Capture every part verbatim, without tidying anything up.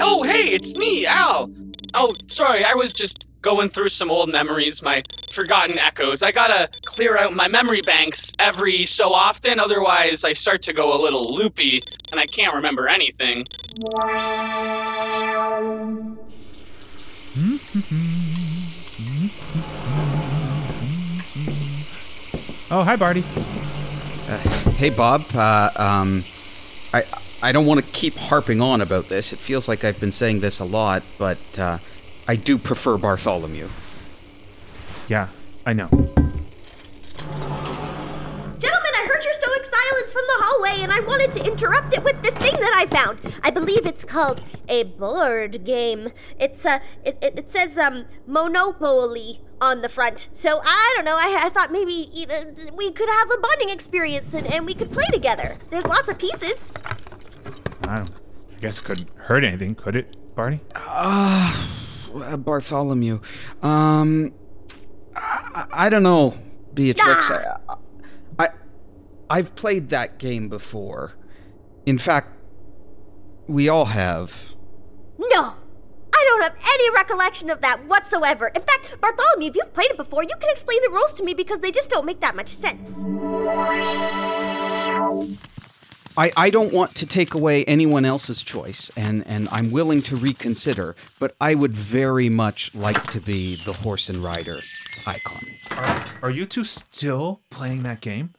Oh, hey, it's me, Al. Oh, sorry, I was just going through some old memories, my forgotten echoes. I gotta clear out my memory banks every so often, otherwise I start to go a little loopy, and I can't remember anything. Oh, hi, Barty. Uh, hey, Bob. Uh, um, I I don't want to keep harping on about this. It feels like I've been saying this a lot, but uh, I do prefer Bartholomew. Yeah, I know. Gentlemen, I heard your stoic silence from the hallway, and I wanted to interrupt it with this thing that I found. I believe it's called a board game. It's uh, it it, it says um Monopoly on the front. So I don't know. I, I thought maybe you know, we could have a bonding experience and, and we could play together. There's lots of pieces. I don't. I guess it couldn't hurt anything, could it, Barty? Ah, uh, Bartholomew. Um, I, I don't know, Beatrix. Ah. I, I I've played that game before. In fact, we all have. No. I don't have any recollection of that whatsoever. In fact, Bartholomew, if you've played it before, you can explain the rules to me because they just don't make that much sense. I, I don't want to take away anyone else's choice, and, and I'm willing to reconsider, but I would very much like to be the horse and rider icon. Are, are you two still playing that game?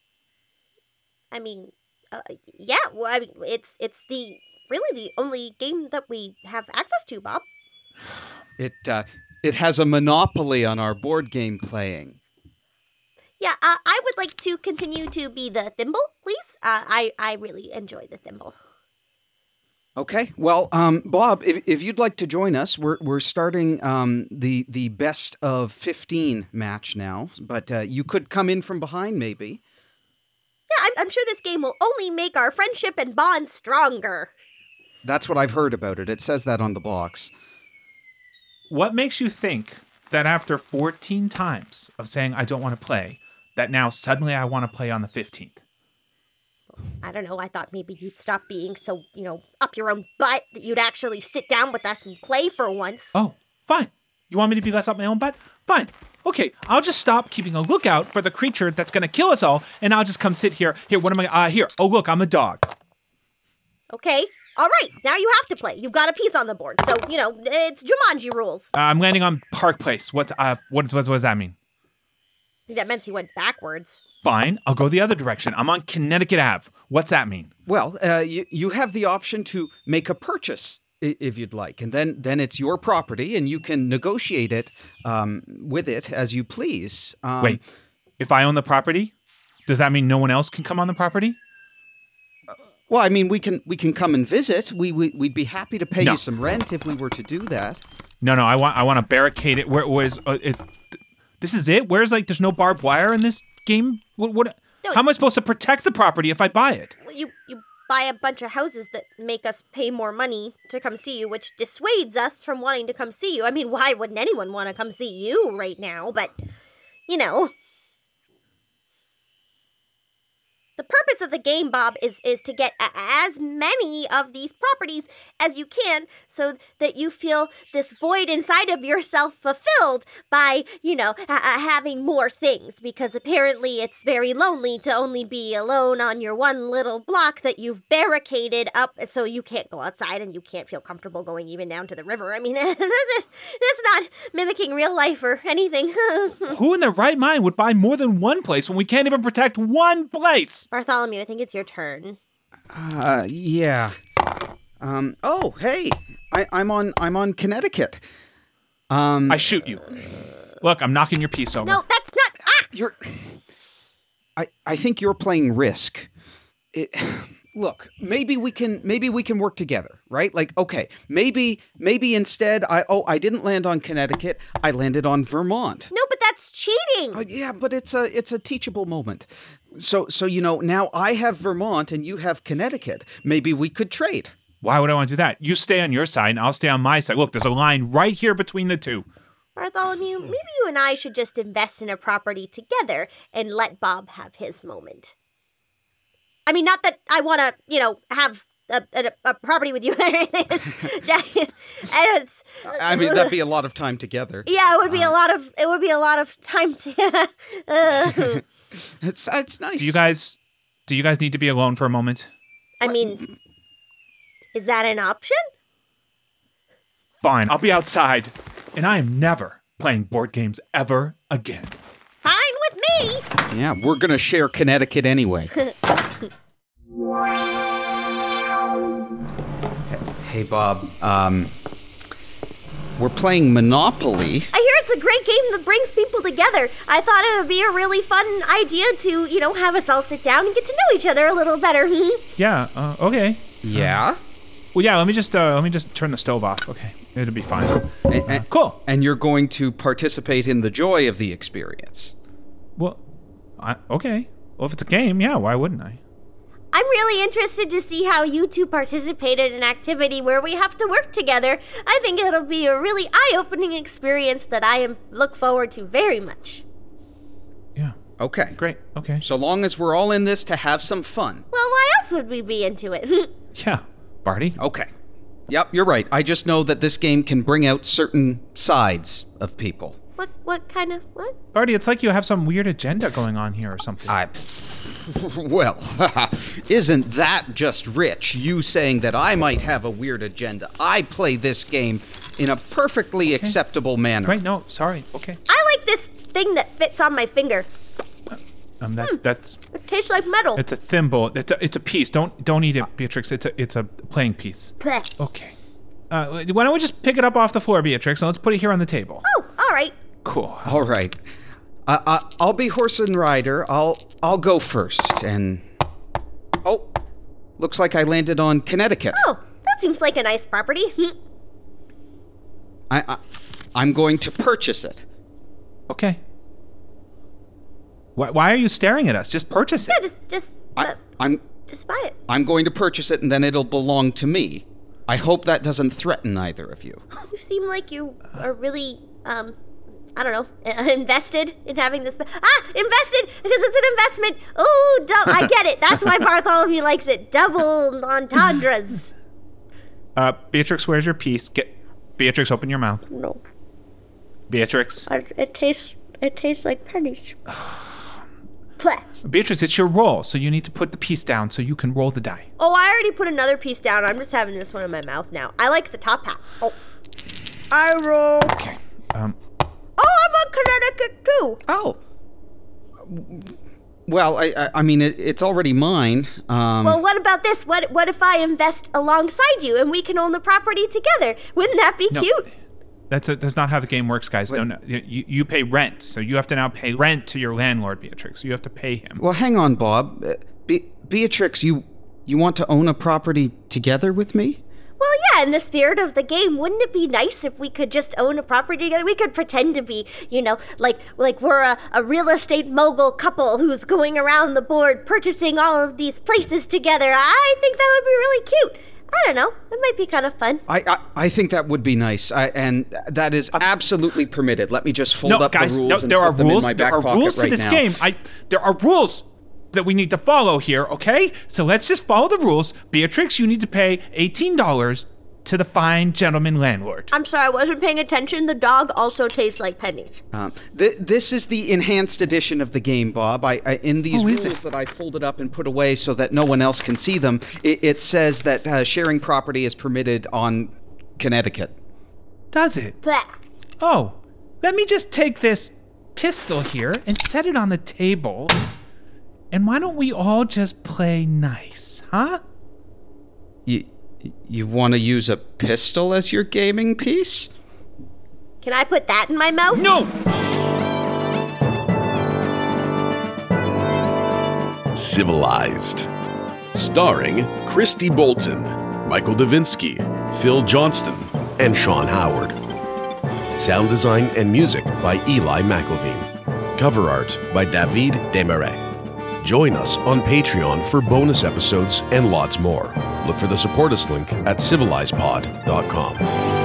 I mean, uh, yeah, well, I mean, it's it's the really the only game that we have access to, Bob. It uh, it has a monopoly on our board game playing. Yeah, uh, I would like to continue to be the thimble, please. Uh, I, I really enjoy the thimble. Okay, well, um, Bob, if, if you'd like to join us, we're we're starting um, the the best of fifteen match now, but uh, you could come in from behind, maybe. Yeah, I'm, I'm sure this game will only make our friendship and bond stronger. That's what I've heard about it. It says that on the box. What makes you think that after fourteen times of saying I don't want to play, that now suddenly I want to play on the fifteenth? I don't know, I thought maybe you'd stop being so, you know, up your own butt, that you'd actually sit down with us and play for once. Oh, fine. You want me to be less up my own butt? Fine. Okay, I'll just stop keeping a lookout for the creature that's going to kill us all, and I'll just come sit here. Here, what am I? Uh, here. Oh, look, I'm a dog. Okay, all right, now you have to play. You've got a piece on the board, so, you know, it's Jumanji rules. Uh, I'm landing on Park Place. What's uh, what, what, what does that mean? I think that meant he went backwards. Fine, I'll go the other direction. I'm on Connecticut Avenue. What's that mean? Well, uh, you, you have the option to make a purchase i- if you'd like, and then, then it's your property, and you can negotiate it um, with it as you please. Um, Wait, if I own the property, does that mean no one else can come on the property? Well, I mean, we can we can come and visit. We, we we'd be happy to pay No. you some rent if we were to do that. No, no, I want I want to barricade it. Where was uh, it? This is it. Where's like there's no barbed wire in this game? What? what No. How am I supposed to protect the property if I buy it? Well, you, you buy a bunch of houses that make us pay more money to come see you, which dissuades us from wanting to come see you. I mean, why wouldn't anyone want to come see you right now? But, you know. The purpose of the game, Bob, is, is to get a- as many of these properties as you can so that you feel this void inside of yourself fulfilled by, you know, ha- ha- having more things. Because apparently it's very lonely to only be alone on your one little block that you've barricaded up so you can't go outside and you can't feel comfortable going even down to the river. I mean, that's not mimicking real life or anything. Who in their right mind would buy more than one place when we can't even protect one place? Bartholomew, I think it's your turn. Uh, yeah. Um. Oh, hey, I, I'm on I'm on Connecticut. Um. I shoot you. Look, I'm knocking your piece over. No, that's not. Ah! You're. I I think you're playing Risk. It. Look, maybe we can maybe we can work together, right? Like, okay, maybe maybe instead I oh I didn't land on Connecticut, I landed on Vermont. No, but that's cheating. Uh, yeah, but it's a it's a teachable moment. So so you know now I have Vermont and you have Connecticut. Maybe we could trade. Why would I want to do that? You stay on your side and I'll stay on my side. Look, there's a line right here between the two. Bartholomew, maybe you and I should just invest in a property together and let Bob have his moment. I mean, not that I want to, you know, have a, a, a property with you. I don't. I mean, that'd be a lot of time together. Yeah, it would be uh, a lot of. It would be a lot of time to. uh. It's it's nice. Do you guys? Do you guys need to be alone for a moment? I mean, is that an option? Fine, I'll be outside, and I am never playing board games ever again. Fine with me. Yeah, we're gonna share Connecticut anyway. Hey, Bob. Um, we're playing Monopoly. I hear it's a great game that brings people together. I thought it would be a really fun idea to, you know, have us all sit down and get to know each other a little better. Yeah. Uh, okay. Yeah. Well, yeah. Let me just uh, let me just turn the stove off. Okay, it'll be fine. And, and, cool. And you're going to participate in the joy of the experience. Well, I, okay. Well, if it's a game, yeah. Why wouldn't I? I'm really interested to see how you two participate in an activity where we have to work together. I think it'll be a really eye-opening experience that I am look forward to very much. Yeah. Okay. Great. Okay. So long as we're all in this to have some fun. Well, why else would we be into it? Yeah. Barty? Okay. Yep, you're right. I just know that this game can bring out certain sides of people. What what kind of, what? Barty, it's like you have some weird agenda going on here or something. I... Well, isn't that just rich? You saying that I might have a weird agenda. I play this game in a perfectly okay. acceptable manner. Right, no, sorry, okay. I like this thing that fits on my finger. Um, that hmm. that's. It tastes like metal. It's a thimble. It's a, it's a piece. Don't don't eat it, Beatrix. It's a it's a playing piece. Blech. Okay. Uh, why don't we just pick it up off the floor, Beatrix, and let's put it here on the table. Oh, all right. Cool. All right. Uh, uh, I'll be horse and rider. I'll I'll go first. And oh, looks like I landed on Connecticut. Oh, that seems like a nice property. I, I I'm going to purchase it. Okay. Why, why are you staring at us? Just purchase it. Yeah, just, just, uh, I, I'm, just buy it. I'm going to purchase it, and then it'll belong to me. I hope that doesn't threaten either of you. You seem like you are really, um, I don't know, invested in having this. Ah, invested because it's an investment. Oh, du- I get it. That's why Bartholomew likes it. Double entendres. Uh, Beatrix, where's your piece? Get, Beatrix, open your mouth. No. Beatrix. It, it tastes, it tastes like pennies. Beatrice, it's your roll, so you need to put the piece down so you can roll the die. Oh, I already put another piece down. I'm just having this one in my mouth now. I like the top half. Oh. I roll. Okay. Um. Oh, I'm on Connecticut too. Oh. Well, I I, I mean, it, it's already mine. Um, well, what about this? What what if I invest alongside you and we can own the property together? Wouldn't that be no. cute? That's a, that's not how the game works, guys. Wait. Don't you, you pay rent, so you have to now pay rent to your landlord, Beatrix. You have to pay him. Well, hang on, Bob. Uh, Be- Beatrix, you you want to own a property together with me? Well, yeah, in the spirit of the game, wouldn't it be nice if we could just own a property together? We could pretend to be, you know, like like we're a, a real estate mogul couple who's going around the board purchasing all of these places together. I think that would be really cute. I don't know. It might be kind of fun. I I, I think that would be nice, I, and that is absolutely permitted. Let me just fold no, up guys, the rules no, and there put are them rules, in my back there are pocket rules to right this now. game. I there are rules that we need to follow here. Okay, so let's just follow the rules. Beatrix, you need to pay eighteen dollars to the fine gentleman landlord. I'm sorry, I wasn't paying attention. The dog also tastes like pennies. Um, th- this is the enhanced edition of the game, Bob. I, I in these oh, rules it? that I folded up and put away so that no one else can see them, it, it says that uh, sharing property is permitted on Connecticut. Does it? Blech. Oh, let me just take this pistol here and set it on the table. And why don't we all just play nice, huh? You, you want to use a pistol as your gaming piece? Can I put that in my mouth? No! Civilized. Starring Christy Bolton, Michael Davinsky, Phil Johnston, and Sean Howard. Sound design and music by Eli McElveen. Cover art by David Desmarais. Join us on Patreon for bonus episodes and lots more. Look for the support us link at civilized pod dot com.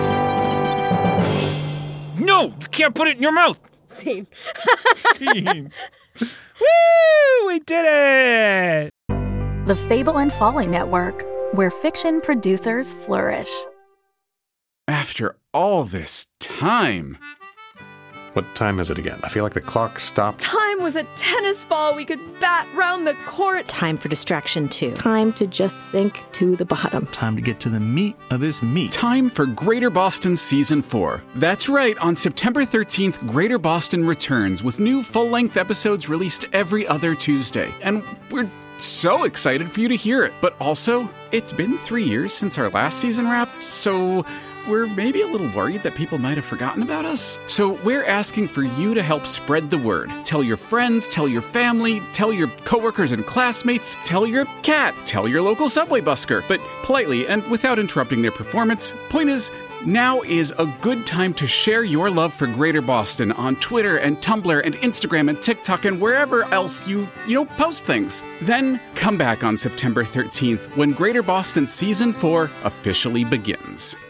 No! You can't put it in your mouth! Scene. Scene. Woo! We did it! The Fable and Folly Network, where fiction producers flourish. After all this time... What time is it again? I feel like the clock stopped. Time was a tennis ball we could bat round the court. Time for distraction, too. Time to just sink to the bottom. Time to get to the meat of this meat. Time for Greater Boston Season four. That's right, on September thirteenth, Greater Boston returns with new full-length episodes released every other Tuesday. And we're so excited for you to hear it. But also, it's been three years since our last season wrapped, so... we're maybe a little worried that people might have forgotten about us. So we're asking for you to help spread the word. Tell your friends, tell your family, tell your coworkers and classmates, tell your cat, tell your local subway busker. But politely and without interrupting their performance. Point is, now is a good time to share your love for Greater Boston on Twitter and Tumblr and Instagram and TikTok and wherever else you, you know, post things. Then come back on September thirteenth when Greater Boston Season four officially begins.